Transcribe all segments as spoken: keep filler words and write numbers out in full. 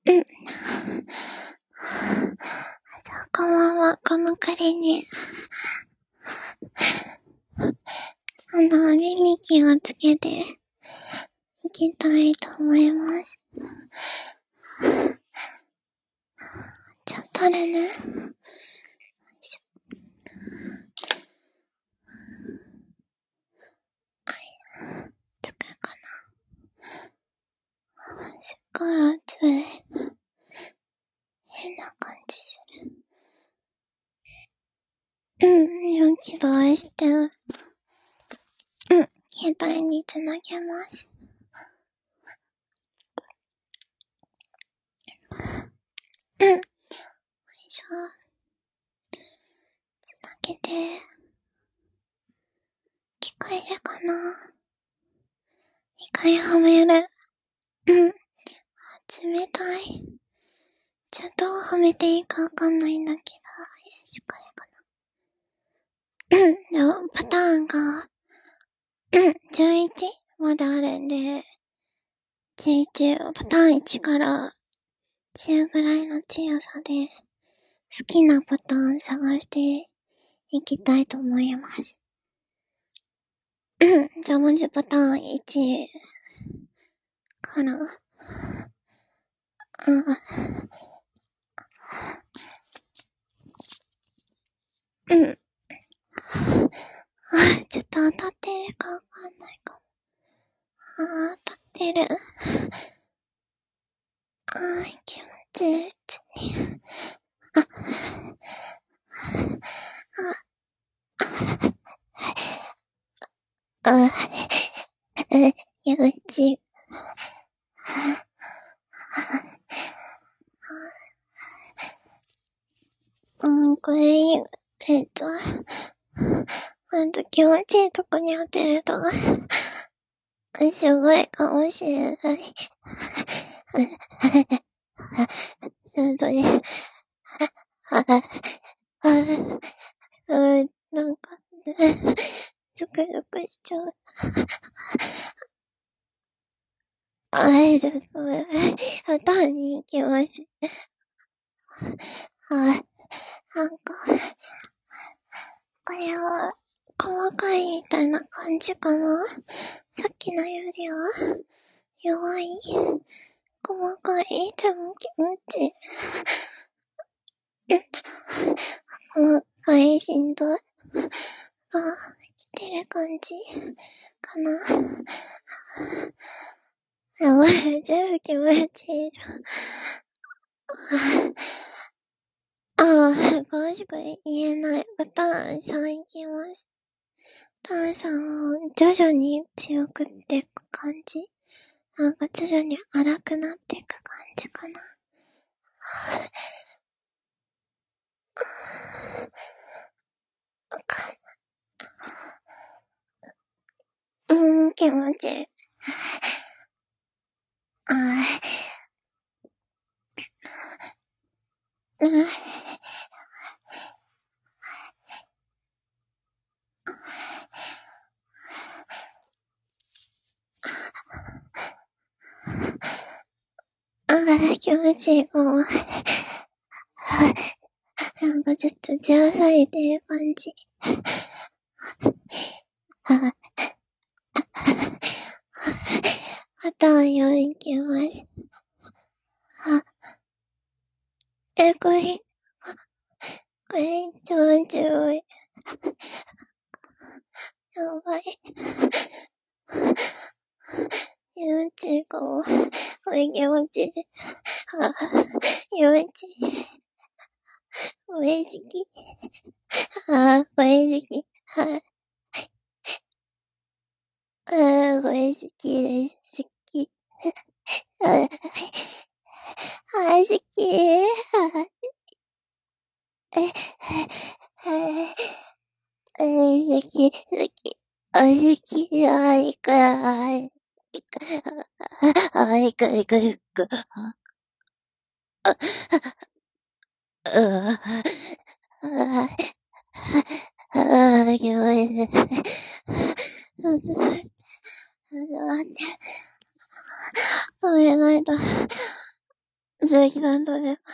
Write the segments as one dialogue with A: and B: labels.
A: うん。じゃあ、こんばんは、この仮に、あの、耳気をつけて、いきたいと思います。じゃあ、取るね。つくかな。すっごい暑い。変な感じする。うん、今起動してる。うん、携帯につなげます。うん。よいしょ。つなげて。聞こえるかな？にかいはめる。うん。冷たい。じゃあどうはめていいかわかんないんだけど。よし、これかな。うん。でも、パターンが、うん、じゅういちまであるんで、じゅういち、パターンいちからじゅうぐらいの強さで、好きなパターン探していきたいと思います。うん。じゃあまずパターンいちから、うん。うん。あ、ちょっと当たってるかわかんないかも。あ、当たってる。あー、気持ちいい。あ、あ、あ、え、気持ちいい。うん、これいい。えっと、ほんと気持ちいいとこに当てると、すごいかもしれない。ほんとに。あ、あ、うん、なんか、ゾクゾクしちゃう。あれだ、ごめん。パターンに行きます。はい。なんか、これは、細かいみたいな感じかな？さっきのよりは、弱い？細かい？でも気持ちいい。細かい振動が来てる感じかな。やばい、全部気持ちいいじゃん。ああ、詳しく言えない。パターンさんいきます。パターンさんを徐々に強くっていく感じ？なんか徐々に荒くなっていく感じかな。うーん、気持ちいい。ああ、うん。ああ、気持ちいいかも。なんかちょっとじゃあされてる感じ。あ、パターンよんいきます。あ、え、これ、これ一番強い。やばい。気持ちいいかも。これ気持ちいい。あ、気持ちいい。これ好き。あ、これ好き。あ、あ、これ好きです。好き。あ、あ、好き。あ、え、え、え、好き、好き。あ、好き。あ、いくら、いくら、あ、いくら、いくら、いくら。あ、あ、あ、あ、あ、気持ちいい。ちょっと待って。ちょっと待って。止めないと。 鈴木さんとね。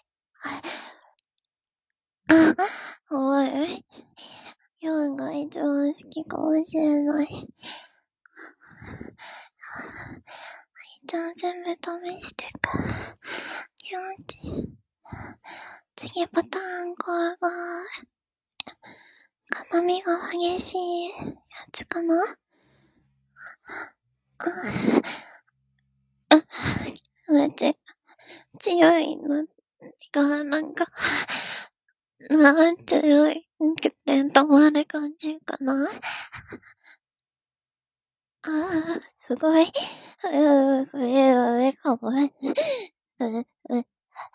A: あ、おい。ヨンが一番好きかもしれない。じゃあ全部試してく。気持ちいい。次パターンごが、髪が激しいやつかな。あ、うち、強いのが、なんか、なんて強い、キュッて止まる感じかな。ああ、すごい。うー、これは上かもね。う、う、う、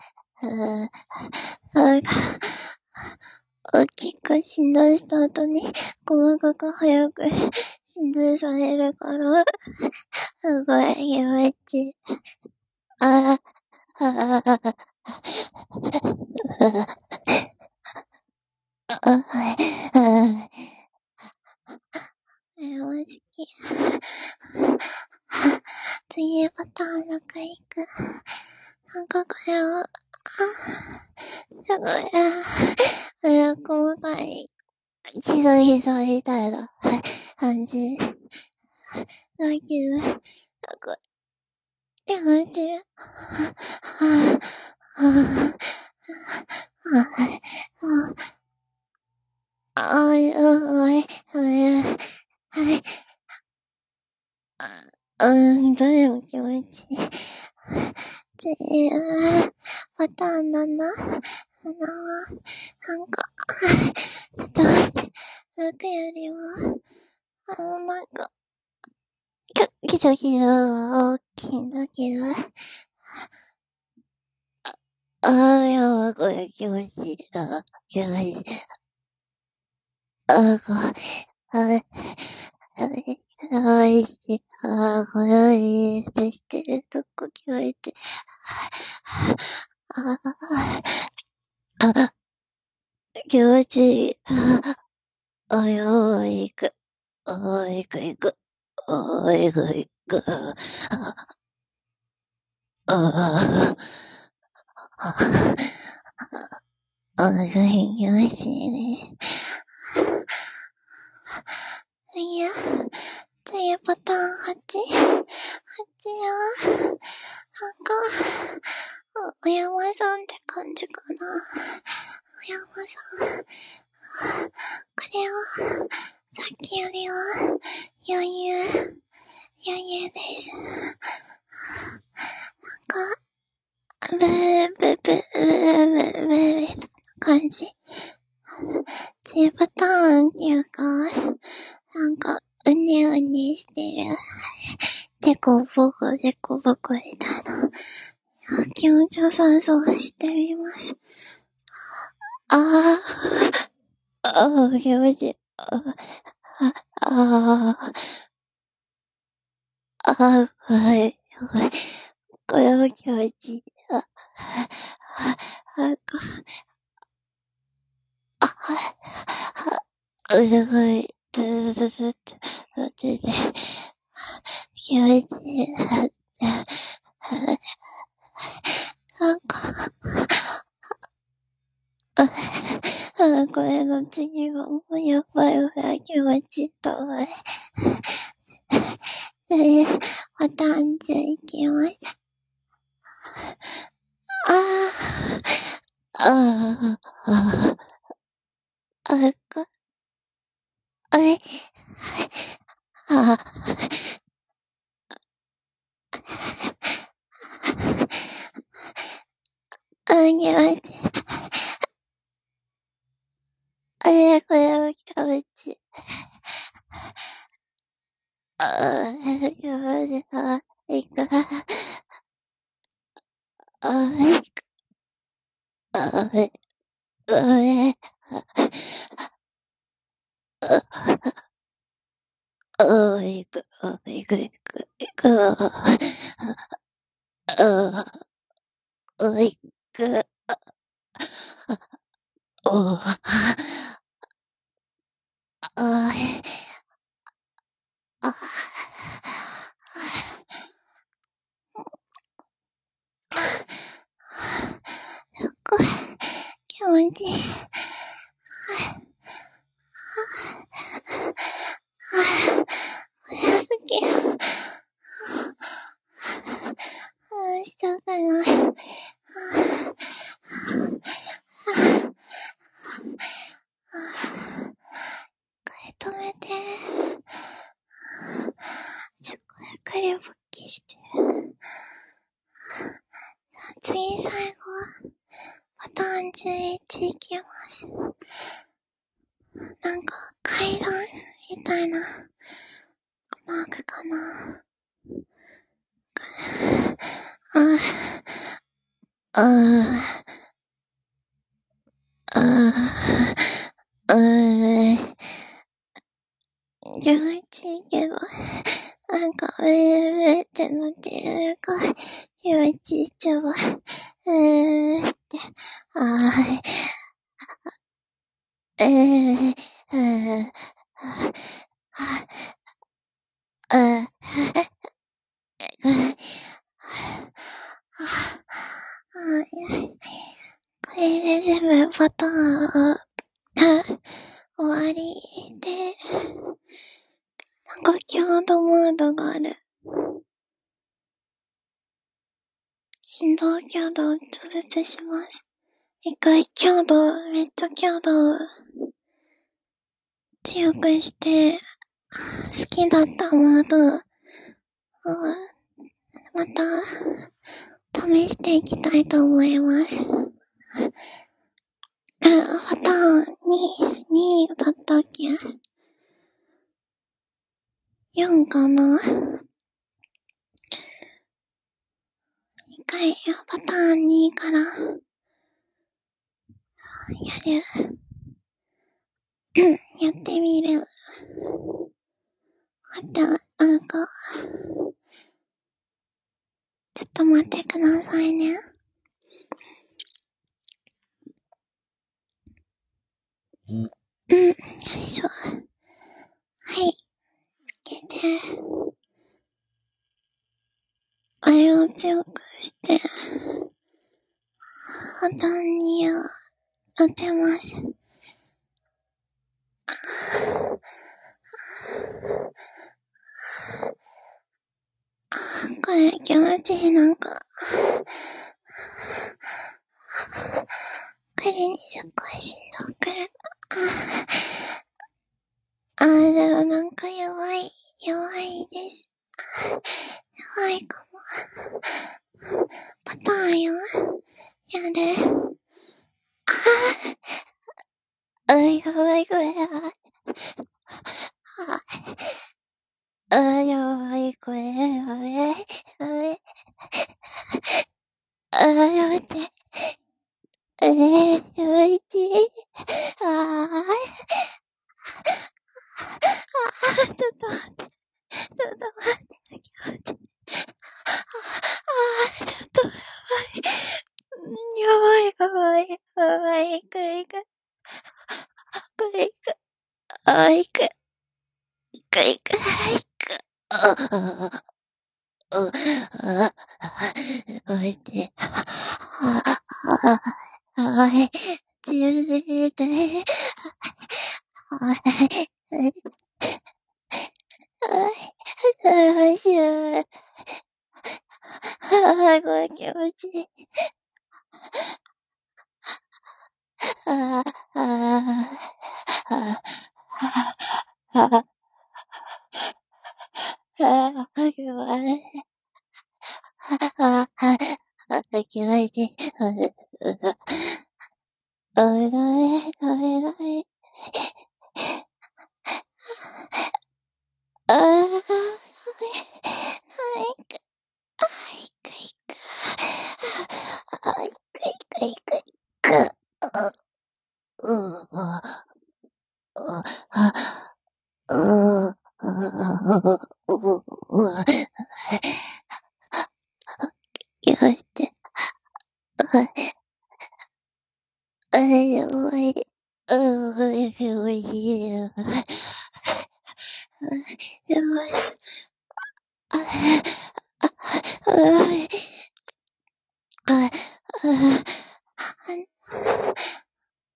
A: なんか、大きく振動した後に、細かく早く振動されるから、すごい気持ちいい。ああ、ああ、ああ、ああ、え、おいしき。次パターンろくいく。なんかこれは、あ、すごい、あ、これは細かい、ギザギザみたいな感じ。だけど、なんか、気持ちいい。はぁ、はぁ、はぁ、はぁ、あい、あい、あい、はい、うん、どれも気持ちいい。次は、パターンだな。花は、なんか、ちょっと待って、ろくよりも、あの、なんか、ギザギザは大きいんだけど、ああ、いや、これ気持ちいいな。気持ちいい。ああ、これ、あれ、あれ、おいしい。ああ、これをいいとしてるとこ気持ちいい。ああ、あ、気持ちいい。あ、よーいく。おーいくいく。おーいくいく。ああ、ああ、おいくい気持ちいいです。いや、次パターンはち。はちは、なんか、お山さんって感じかな。お山さん。これは、さっきよりは、余裕、余裕です。なんか、ブーブーブーブーブーブーみたいな感じ。次パターンきゅうか、なんか、うねうねしてる。でこぼこ、でこぼこみたいな。気持ちよさそうしてみます。ああ、ああ、気持ちいい。ああ、ああ、はい、はい。これも気持ちいい。あ、あ、あ、あ、あ、すごい、ずずずずっと、ずず気持ちいい。なんか、あ、これの次がもうやばいぐらい気持ちいいと思う。で、またんじゅいきます。ああ、ああ、ああ、こ、あれ、ああ、あげまして。あれ、これは気持ちいい。ああ、気持ちいい。あ、いく。あ、いく。あ、いく。あ、いく。あ、いく。あ、いく、いく、いく。あ、あ、あ、いく。おあ、あ、あ、 ち。早すぎ。あ、したくない。一回止めて。ちょっとゆっくり勃起してる。次最後は、パターンじゅういちいきます。なんか、階段みたいなマークかな。ああ、ああ、ああ、気持ちいいけど、なんか、うーってなってるから、気持ちいいちゃうわ。うーって、ああ、えー、うー、ああ、これで全部パターン終わりで、なんか強度モードがある。振動強度を調節します。一回強度、めっちゃ強度を強くして、好きだったモードをまた試していきたいと思います。パターンに、にだったっけ ?よん かな？一回、パターンにからやる。やってみる。あと、なんか、ちょっと待ってくださいね。うん。よいしょ。はい。つけて。あれを強くして、ボタンにを当てます。これ気持ちいい、なんか。これにすっごい振動くる。あー、でもなんか弱い、弱いです。弱いかも。パターンよ。やる。あー、やばい、これ。あー、やばい、これ。やばい、やばい。あー、やめて。えー、やめて。あー。あー、ちょっと待って。ちょっと待って。気持ちいい。あー、ちょっとやばい。やばい、やばい、やばい。これいく。これいく。あ、いく。いく、いく、いく。ああ、ああ、おいて。ああ、あい、ついて。あい、あい、しゅう。ああ、これ気持ちいい。ああ、ああ、ああ、ああ、ああ、気持ちいい。ああ、気持ちいい。おいおい、おいおい。ああ、おい、おい、あいくいく。あいくいくいくいく。あ、う、あ、あ、あ、う、う、う、やめて。あ、あ、やばい。あ、おい、おい、やばい。やばい。あ、あ、あい。あ、あ、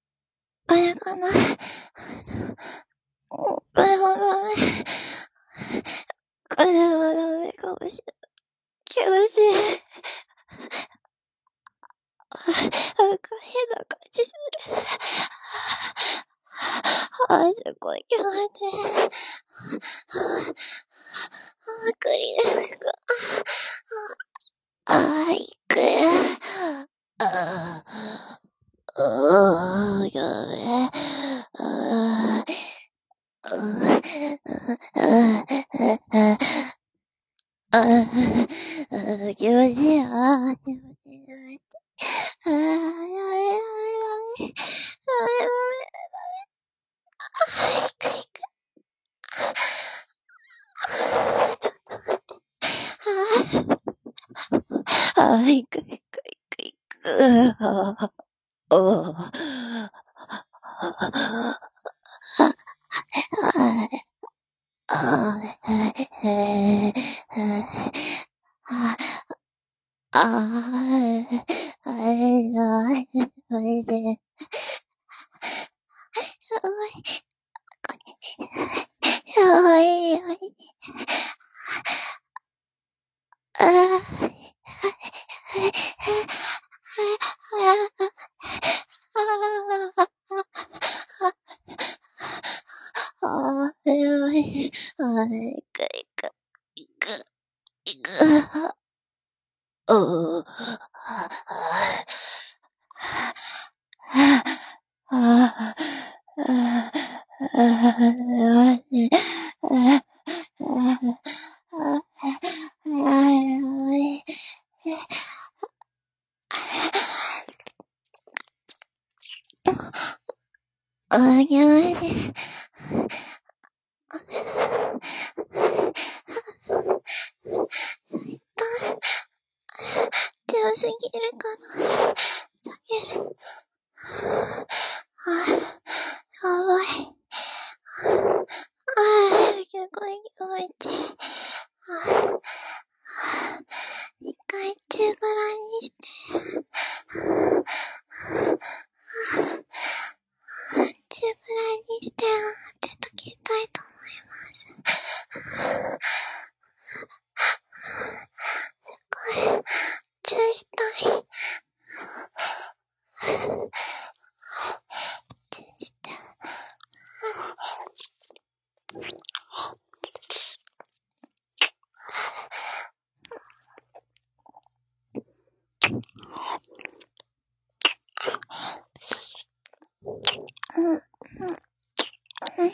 A: あ、すごい気持ちいい。あ、クリアスか。あ、いく。あ、あ、やべ。あ、あ、気持ちいいよ。気持ちいい。気持ちいい。あ、やべやべやべ。やべやべ。あ、いくいく。ちょっと待って。あ、あ、いくいくいくいく。あ、おー。あ、やばい。最短。強すぎるから。下げる。あ、やばい。あ、すごい気持ちいい。あ、一回中ぐらいにして。中ぐらいにして、当てときたいと思います。すごい。チューしたい。チューした。うん、うん、うん。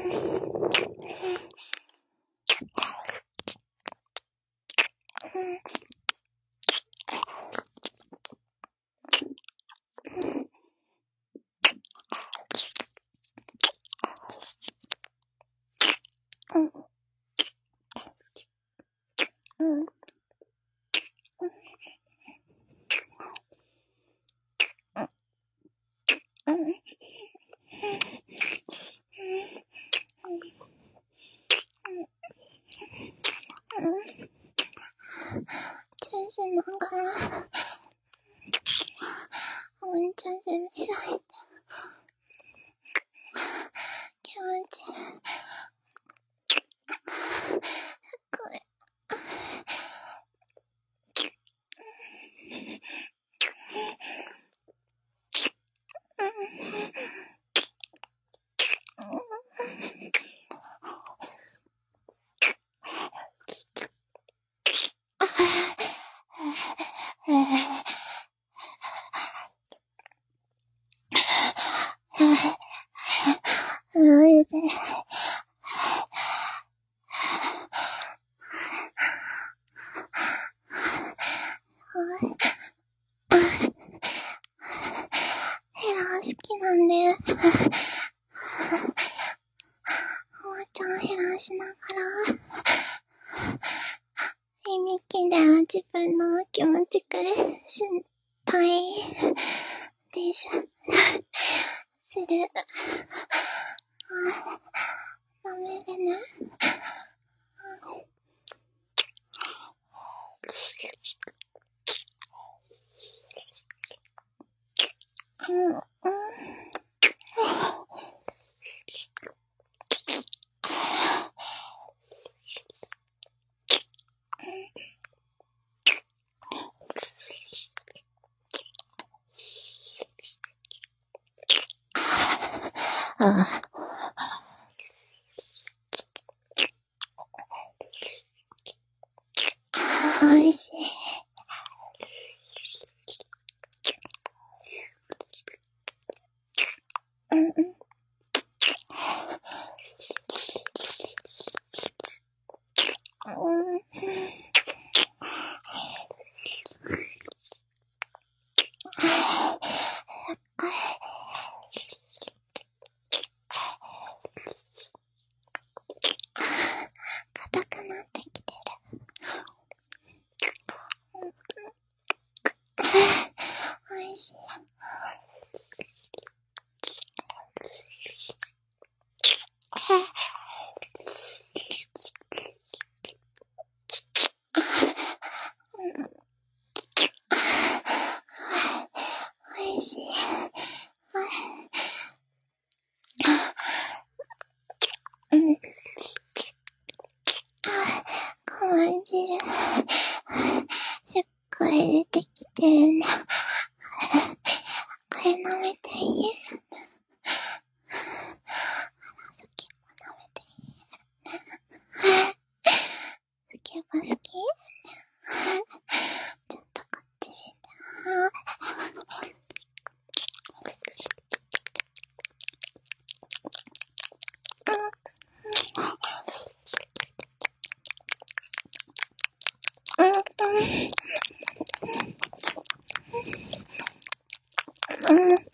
A: チューしながら、おんちゃんせみさいて、気持ちいい。すごい。おいしい。ヘラ好きなんで。おばちゃんヘラしながら、いびきで自分の気持ちくらしたいです。する。ダメでね。うん、うん。ああ。 うんうん。硬くなってきてる。おいしい。おいしい。うん。感じる。すっごい出てきてね。これ舐めていい？好きも舐めていい？好きも好き？ちょっとこっち見て。うんうんうんうん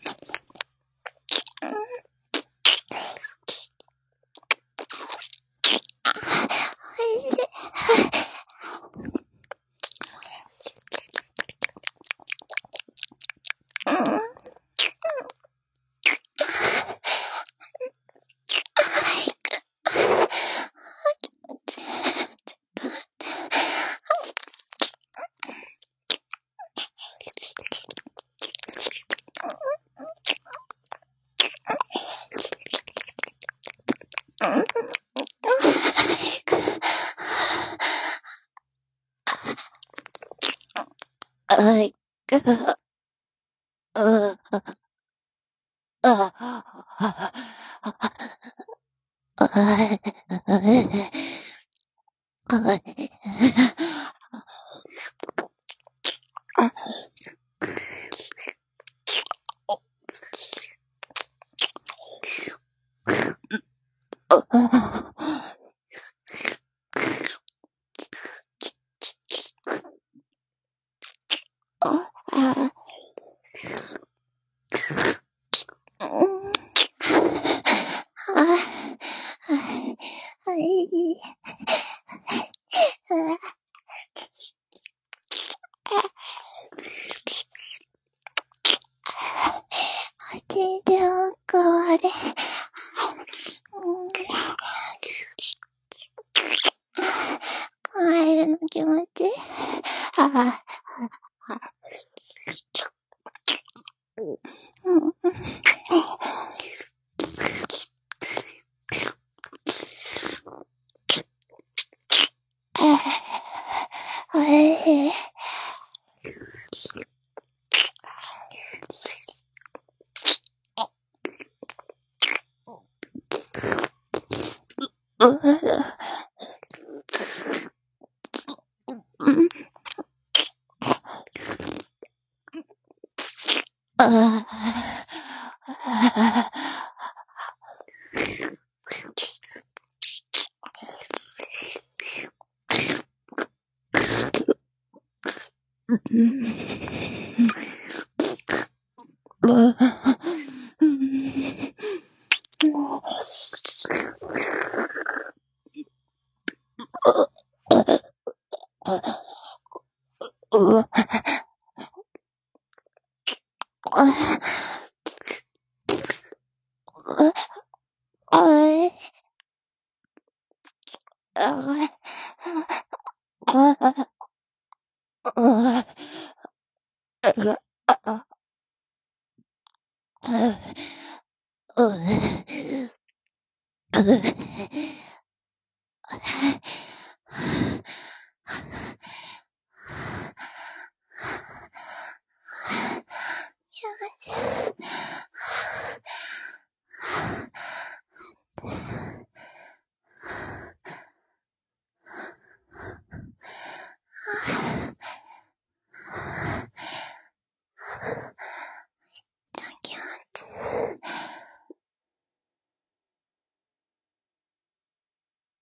A: はい。ああ、あはい。口でおこで。帰るの気持ちいい。ああ。おいしい。ああ。